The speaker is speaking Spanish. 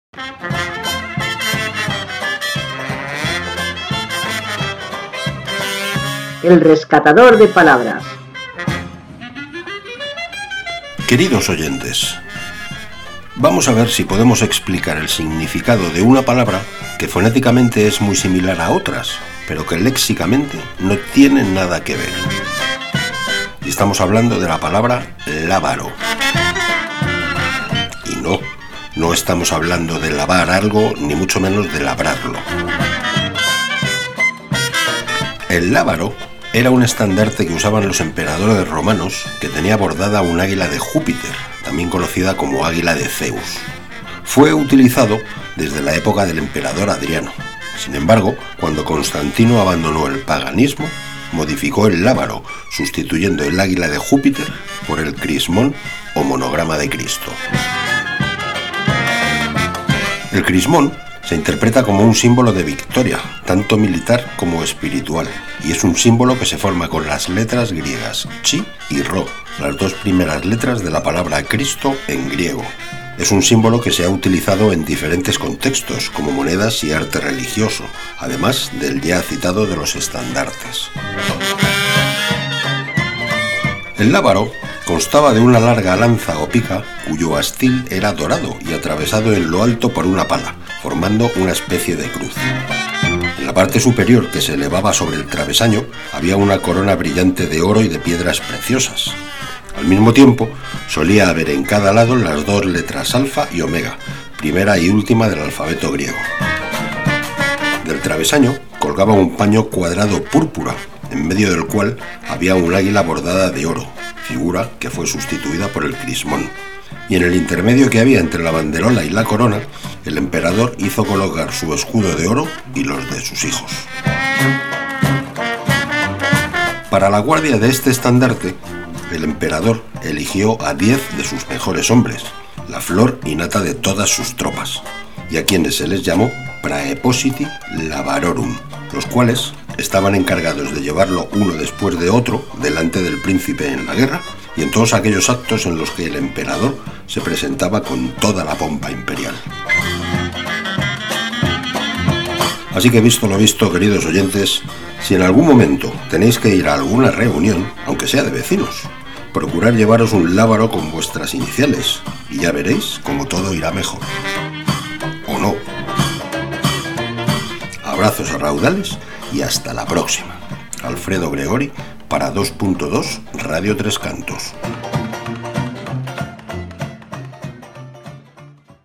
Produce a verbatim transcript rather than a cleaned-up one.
El rescatador de palabras. Queridos oyentes, vamos a ver si podemos explicar el significado de una palabra que fonéticamente es muy similar a otras, pero que léxicamente no tiene nada que ver. Y estamos hablando de la palabra lábaro. Y no, no estamos hablando de lavar algo, ni mucho menos de labrarlo. El lábaro era un estandarte que usaban los emperadores romanos, que tenía bordada un águila de Júpiter, también conocida como águila de Zeus. Fue utilizado desde la época del emperador Adriano. Sin embargo, cuando Constantino abandonó el paganismo, modificó el lábaro, sustituyendo el águila de Júpiter por el crismón o monograma de Cristo. El crismón se interpreta como un símbolo de victoria, tanto militar como espiritual, y es un símbolo que se forma con las letras griegas chi y ro, las dos primeras letras de la palabra Cristo en griego. Es un símbolo que se ha utilizado en diferentes contextos, como monedas y arte religioso, además del ya citado de los estandartes. El lábaro constaba de una larga lanza o pica cuyo astil era dorado y atravesado en lo alto por una pala, formando una especie de cruz. En la parte superior, que se elevaba sobre el travesaño, había una corona brillante de oro y de piedras preciosas. Al mismo tiempo, solía haber en cada lado las dos letras alfa y omega, primera y última del alfabeto griego. Del travesaño colgaba un paño cuadrado púrpura, en medio del cual había un águila bordada de oro, figura que fue sustituida por el crismón. Y en el intermedio que había entre la banderola y la corona, el emperador hizo colocar su escudo de oro y los de sus hijos. Para la guardia de este estandarte, el emperador eligió a diez de sus mejores hombres, la flor y nata de todas sus tropas, y a quienes se les llamó praepositi labarorum, los cuales estaban encargados de llevarlo uno después de otro delante del príncipe en la guerra y en todos aquellos actos en los que el emperador se presentaba con toda la pompa imperial. Así que visto lo visto, queridos oyentes, si en algún momento tenéis que ir a alguna reunión, aunque sea de vecinos, procurad llevaros un lábaro con vuestras iniciales y ya veréis cómo todo irá mejor. ¿O no? Abrazos a raudales y hasta la próxima. Alfredo Gregori para dos punto dos Radio Tres Cantos.